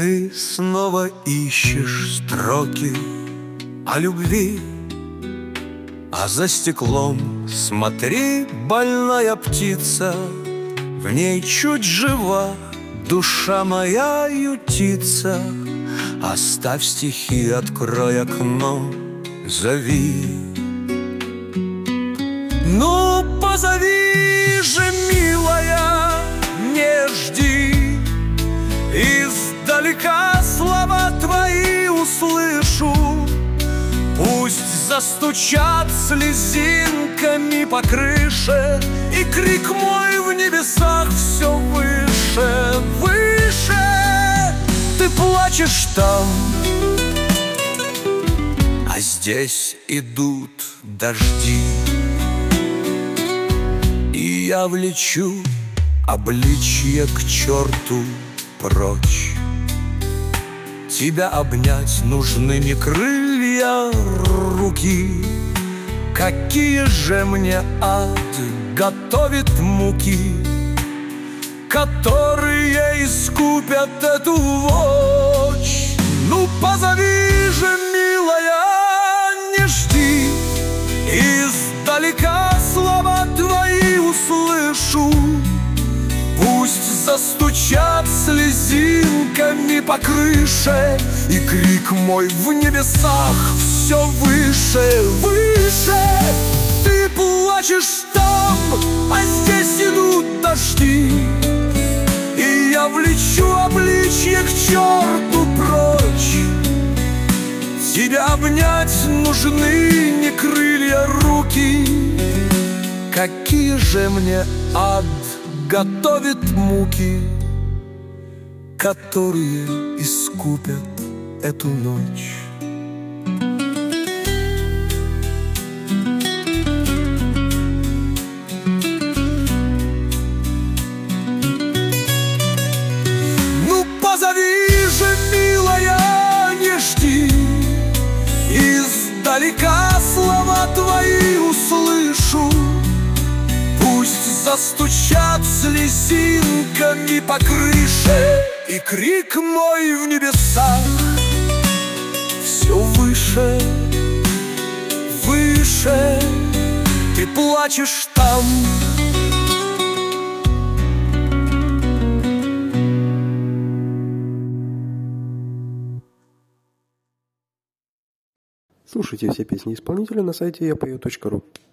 Ты снова ищешь строки о любви, а за стеклом, смотри, больная птица, в ней чуть жива душа моя ютится. Оставь стихи, открой окно, зови. Ну, позови же, милая, не жди. Издалека слова твои услышу. Пусть застучат слезинками по крыше, и крик мой в небесах все выше, выше. Ты плачешь там, а здесь идут дожди, и я влечу обличье к черту прочь. Тебя обнять нужны не крылья, руки. Какие же мне ад готовит муки, которые искупят эту ночь. Ну, позови же, милая, не жди. Издалека слова твои услышу. Пусть застучат слезинками по крыше, и крик мой в небесах все выше, выше. Ты плачешь там, а здесь идут дожди, и я влечу обличье к черту прочь. Тебя обнять нужны не крылья, руки. Какие же мне ад готовит муки, которые искупят эту ночь. Ну, позови же, милая, не жди. Издалека слова твои услышу. Пусть застучат слезинками по крыше, и крик мой в небесах все выше, выше. Ты плачешь там. Слушайте все песни исполнителя на сайте yapою.ru.